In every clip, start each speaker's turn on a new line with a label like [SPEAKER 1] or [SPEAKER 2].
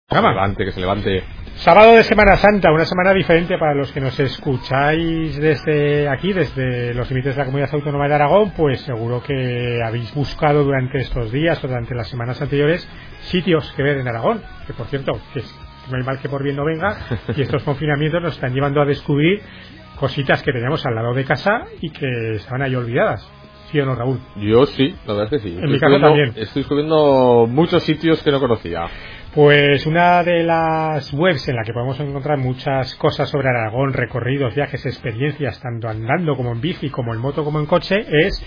[SPEAKER 1] Que se levante.
[SPEAKER 2] Sábado de Semana Santa, una semana diferente para los que nos escucháis desde aquí, desde los límites de la Comunidad Autónoma de Aragón. Pues seguro que habéis buscado durante estos días o durante las semanas anteriores sitios que ver en Aragón, que por cierto, que no hay mal que por bien no venga, y estos confinamientos nos están llevando a descubrir cositas que teníamos al lado de casa y que estaban ahí olvidadas. ¿Sí o no, Raúl?
[SPEAKER 1] Yo sí, la verdad es que sí.
[SPEAKER 2] En mi caso también.
[SPEAKER 1] Estoy descubriendo muchos sitios que no conocía.
[SPEAKER 2] Pues una de las webs en la que podemos encontrar muchas cosas sobre Aragón, recorridos, viajes, experiencias, tanto andando como en bici, como en moto, como en coche, es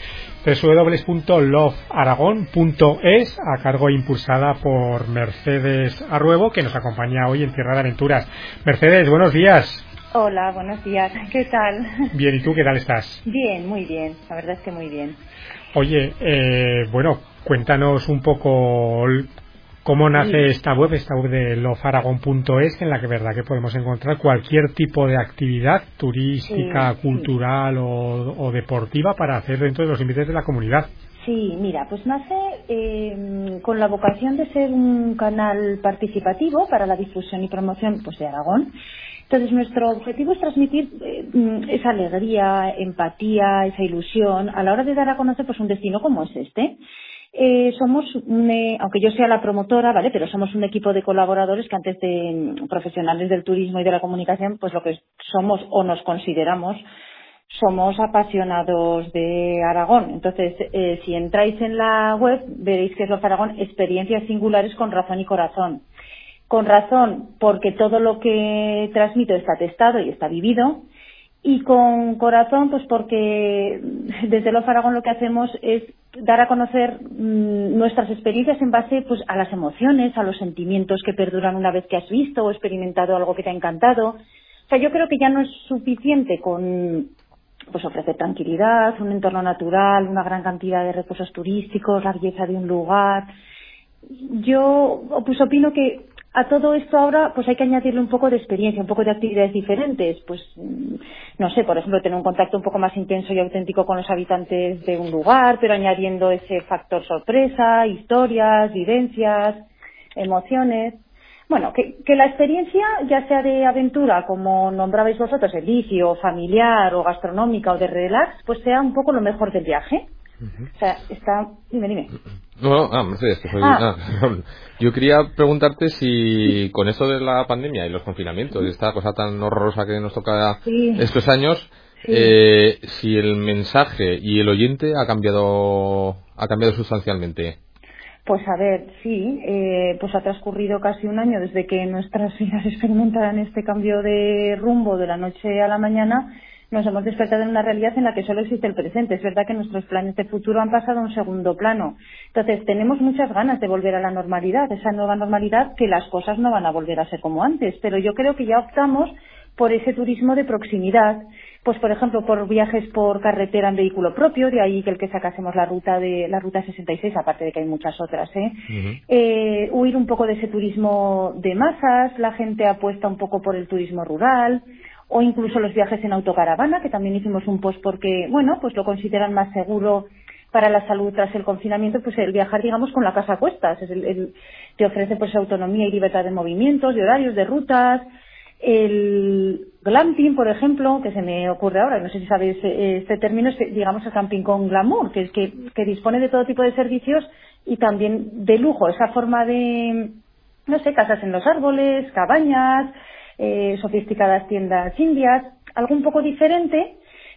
[SPEAKER 2] www.lovearagon.es, a cargo e impulsada por Mercedes Arruebo, que nos acompaña hoy en Tierra de Aventuras. Mercedes, buenos días.
[SPEAKER 3] Hola, buenos días. ¿Qué tal?
[SPEAKER 2] Bien, ¿y tú qué tal estás?
[SPEAKER 3] Bien, muy bien. La verdad es que muy bien.
[SPEAKER 2] Oye, bueno, cuéntanos un poco cómo nace esta web de lovearagon.es, en la que verdad que podemos encontrar cualquier tipo de actividad turística, cultural o deportiva para hacer dentro de los límites de la comunidad.
[SPEAKER 3] Sí, mira, pues nace con la vocación de ser un canal participativo para la difusión y promoción pues de Aragón. Entonces, nuestro objetivo es transmitir esa alegría, empatía, esa ilusión a la hora de dar a conocer pues un destino como es este. Somos, aunque yo sea la promotora, ¿vale? Pero somos un equipo de colaboradores que antes de profesionales del turismo y de la comunicación, pues lo que somos o nos consideramos, somos apasionados de Aragón. Entonces, si entráis en la web, veréis que es Love Aragón, experiencias singulares con razón y corazón. Con razón, porque todo lo que transmito está testado y está vivido. Y con corazón, pues porque desde Love Aragón lo que hacemos es dar a conocer nuestras experiencias en base pues a las emociones, a los sentimientos que perduran una vez que has visto o experimentado algo que te ha encantado. O sea, yo creo que ya no es suficiente con pues ofrecer tranquilidad, un entorno natural, una gran cantidad de recursos turísticos, la belleza de un lugar. Yo pues opino que a todo esto ahora pues hay que añadirle un poco de experiencia, un poco de actividades diferentes, pues no sé, por ejemplo, tener un contacto un poco más intenso y auténtico con los habitantes de un lugar, pero añadiendo ese factor sorpresa, historias, vivencias, emociones. Bueno, que la experiencia, ya sea de aventura, como nombrabais vosotros, el bici, o familiar, o gastronómica, o de relax, pues sea un poco lo mejor del viaje. O sea, está... Dime.
[SPEAKER 1] No, Mercedes, yo quería preguntarte si con esto de la pandemia y los confinamientos, esta cosa tan horrorosa que nos toca estos años, si el mensaje y el oyente ha cambiado sustancialmente.
[SPEAKER 3] Pues a ver, sí, pues ha transcurrido casi un año desde que nuestras vidas experimentaran este cambio de rumbo de la noche a la mañana. Nos hemos despertado en una realidad en la que solo existe el presente. Es verdad que nuestros planes de futuro han pasado a un segundo plano. Entonces, tenemos muchas ganas de volver a la normalidad, esa nueva normalidad, que las cosas no van a volver a ser como antes. Pero yo creo que ya optamos por ese turismo de proximidad. Pues, por ejemplo, por viajes por carretera en vehículo propio, de ahí que el que sacásemos la ruta 66, aparte de que hay muchas otras, huir un poco de ese turismo de masas, la gente apuesta un poco por el turismo rural, o incluso los viajes en autocaravana, que también hicimos un post porque, bueno, pues lo consideran más seguro para la salud tras el confinamiento, pues el viajar, digamos, con la casa a cuestas. Te ofrece pues autonomía y libertad de movimientos, de horarios, de rutas. El glamping, por ejemplo, que se me ocurre ahora, no sé si sabéis este término, es, digamos, el camping con glamour, que es que dispone de todo tipo de servicios y también de lujo, esa forma de, no sé, casas en los árboles, cabañas, sofisticadas tiendas indias, algo un poco diferente,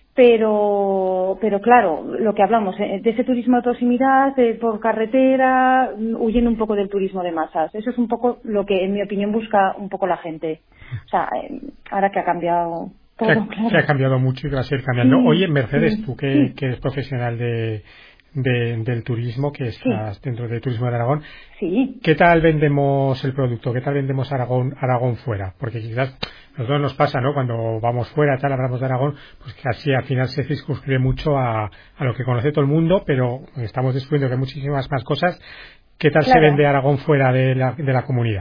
[SPEAKER 3] pero claro, lo que hablamos, de ese turismo de proximidad, por carretera, huyendo un poco del turismo de masas. Eso es un poco lo que, en mi opinión, busca un poco la gente. O sea, ahora que ha cambiado todo, claro.
[SPEAKER 2] Que ha cambiado mucho y que va a seguir cambiando. Oye, Mercedes, tú que eres profesional del turismo, que estás dentro del turismo de Aragón, ¿qué tal vendemos el producto? ¿Qué tal vendemos Aragón fuera? Porque quizás a nosotros nos pasa, ¿no? Cuando vamos fuera, hablamos de Aragón, pues que así al final se circunscribe mucho a lo que conoce todo el mundo, pero estamos descubriendo que hay muchísimas más cosas. ¿Qué tal se vende Aragón fuera de la comunidad?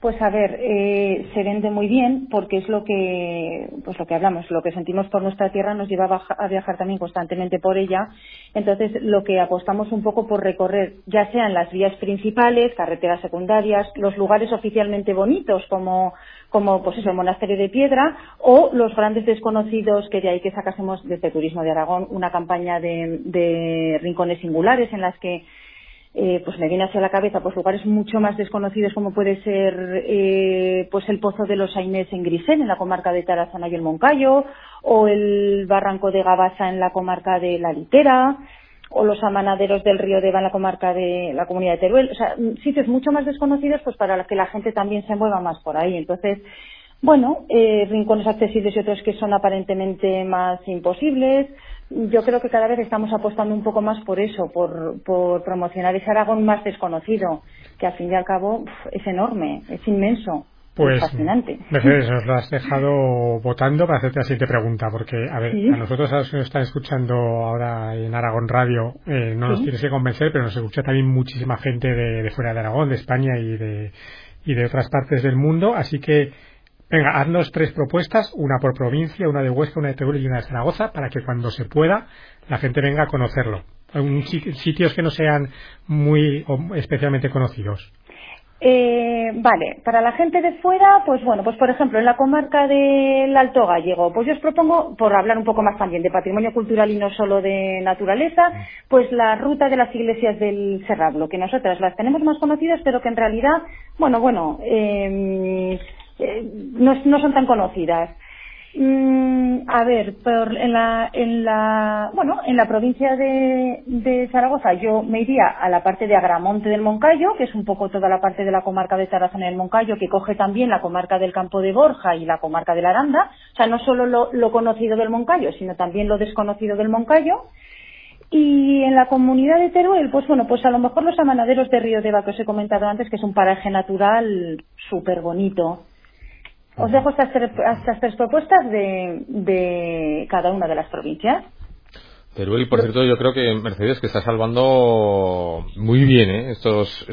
[SPEAKER 3] Pues a ver, se vende muy bien porque es lo que hablamos, lo que sentimos por nuestra tierra nos lleva a viajar también constantemente por ella. Entonces, lo que apostamos un poco por recorrer, ya sean las vías principales, carreteras secundarias, los lugares oficialmente bonitos como pues eso, el Monasterio de Piedra, o los grandes desconocidos, que de ahí que sacásemos desde Turismo de Aragón una campaña de rincones singulares en las que pues me viene hacia la cabeza pues lugares mucho más desconocidos como puede ser pues el Pozo de los Ainés en Grisén, en la comarca de Tarazona y el Moncayo, o el Barranco de Gabasa en la comarca de La Litera, o los amanaderos del río Deva en la comarca de la Comunidad de Teruel. O sea, sitios mucho más desconocidos pues para que la gente también se mueva más por ahí. Entonces, bueno, rincones accesibles y otros que son aparentemente más imposibles. Yo creo que cada vez estamos apostando un poco más por eso, por promocionar ese Aragón más desconocido, que al fin y al cabo es enorme, es inmenso.
[SPEAKER 2] Pues,
[SPEAKER 3] fascinante.
[SPEAKER 2] Mercedes, nos lo has dejado votando para hacerte la siguiente pregunta, porque, a ver,
[SPEAKER 3] ¿Sí?
[SPEAKER 2] a nosotros, a los que nos están escuchando ahora en Aragón Radio, no nos tienes que convencer, pero nos escucha también muchísima gente de fuera de Aragón, de España y de otras partes del mundo, así que, venga, haznos 3 propuestas, una por provincia, una de Huesca, una de Teruel y una de Zaragoza, para que cuando se pueda la gente venga a conocerlo. Sitios que no sean muy o especialmente conocidos.
[SPEAKER 3] Vale, para la gente de fuera, pues bueno, pues por ejemplo, en la comarca del Alto Gállego, pues yo os propongo, por hablar un poco más también de patrimonio cultural y no solo de naturaleza, pues la ruta de las iglesias del Serrablo, que nosotras las tenemos más conocidas, pero que en realidad, no son tan conocidas. A ver, en la provincia de Zaragoza yo me iría a la parte de Agramonte del Moncayo, que es un poco toda la parte de la comarca de Tarazona del Moncayo, que coge también la comarca del Campo de Borja y la comarca de la Aranda, o sea, no solo lo conocido del Moncayo, sino también lo desconocido del Moncayo. Y en la comunidad de Teruel, pues bueno, pues a lo mejor los amanaderos de Río Deva que os he comentado antes, que es un paraje natural súper bonito. Os dejo estas 3 propuestas de cada una de las provincias.
[SPEAKER 1] Teruel, por cierto, yo creo que Mercedes que está salvando muy bien estos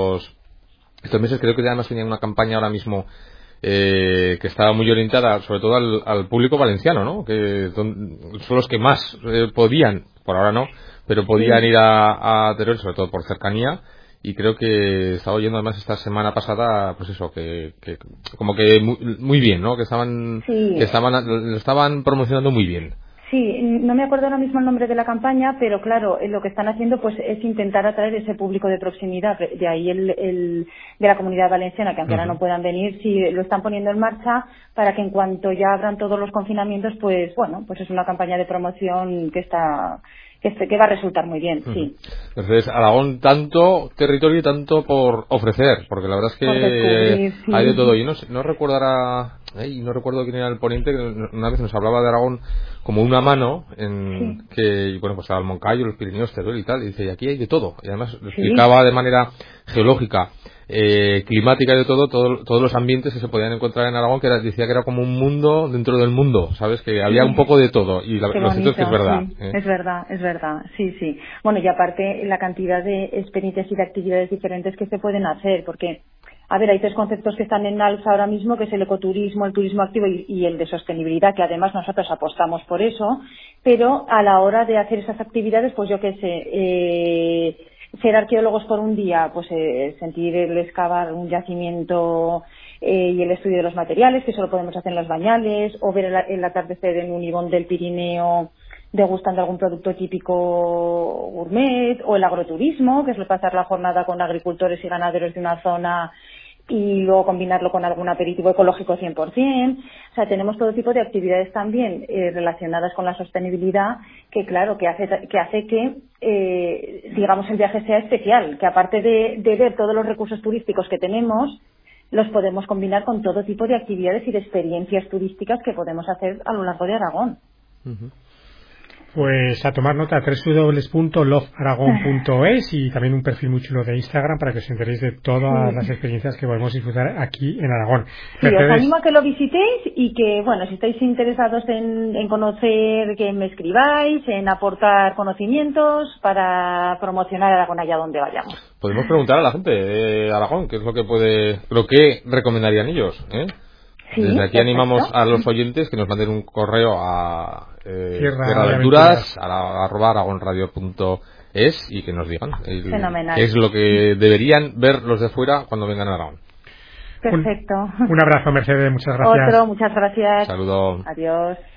[SPEAKER 1] meses. Creo que además tenía una campaña ahora mismo que estaba muy orientada sobre todo al público valenciano, ¿no? Que son los que más podían, por ahora no, pero podían ir a Teruel, sobre todo por cercanía. Y creo que estaba oyendo además esta semana pasada, pues eso, que como que muy bien, ¿no? Que lo estaban promocionando muy bien.
[SPEAKER 3] Sí, no me acuerdo ahora mismo el nombre de la campaña, pero claro, lo que están haciendo pues es intentar atraer ese público de proximidad, de ahí de la Comunidad Valenciana, que aunque ahora no puedan venir, sí lo están poniendo en marcha para que en cuanto ya abran todos los confinamientos, pues bueno, pues es una campaña de promoción que va a resultar muy bien, sí.
[SPEAKER 1] Entonces, Aragón, tanto territorio y tanto por ofrecer, porque la verdad es que hay de todo. Yo no recuerdo quién era el ponente, que una vez nos hablaba de Aragón como una mano, que, bueno, pues al Moncayo, los Pirineos, Teruel y tal, y dice, y aquí hay de todo. Y además lo explicaba de manera geológica, climática y de todos los ambientes que se podían encontrar en Aragón, que decía que era como un mundo dentro del mundo, ¿sabes? Que había un poco de todo, y lo cierto es que es verdad.
[SPEAKER 3] Sí. Es verdad, sí. Bueno, y aparte la cantidad de experiencias y de actividades diferentes que se pueden hacer, porque, a ver, hay 3 conceptos que están en alza ahora mismo, que es el ecoturismo, el turismo activo y el de sostenibilidad, que además nosotros apostamos por eso, pero a la hora de hacer esas actividades, pues yo qué sé, ser arqueólogos por un día, pues sentir el excavar un yacimiento y el estudio de los materiales, que eso lo podemos hacer en los bañales, o ver el atardecer en un ibón del Pirineo degustando algún producto típico gourmet, o el agroturismo, que es pasar la jornada con agricultores y ganaderos de una zona y luego combinarlo con algún aperitivo ecológico 100%. O sea, tenemos todo tipo de actividades también relacionadas con la sostenibilidad que, claro, que hace que digamos, el viaje sea especial, que aparte de ver todos los recursos turísticos que tenemos, los podemos combinar con todo tipo de actividades y de experiencias turísticas que podemos hacer a lo largo de Aragón.
[SPEAKER 2] Pues a tomar nota, www.lovearagon.es, y también un perfil muy chulo de Instagram para que os enteréis de todas las experiencias que podemos disfrutar aquí en Aragón.
[SPEAKER 3] Sí, os animo a que lo visitéis y que, bueno, si estáis interesados en conocer, que me escribáis, en aportar conocimientos para promocionar Aragón allá donde vayamos.
[SPEAKER 1] Podemos preguntar a la gente de Aragón qué es lo que recomendarían ellos, ¿eh?
[SPEAKER 3] Sí,
[SPEAKER 1] desde aquí
[SPEAKER 3] perfecto.
[SPEAKER 1] Animamos a los oyentes que nos manden un correo a tierradeaventuras@aragonradio.es y que nos digan qué es lo que deberían ver los de fuera cuando vengan a Aragón.
[SPEAKER 3] Perfecto.
[SPEAKER 2] Un abrazo, Mercedes, muchas gracias.
[SPEAKER 3] Otro, muchas gracias.
[SPEAKER 1] Saludo.
[SPEAKER 3] Adiós.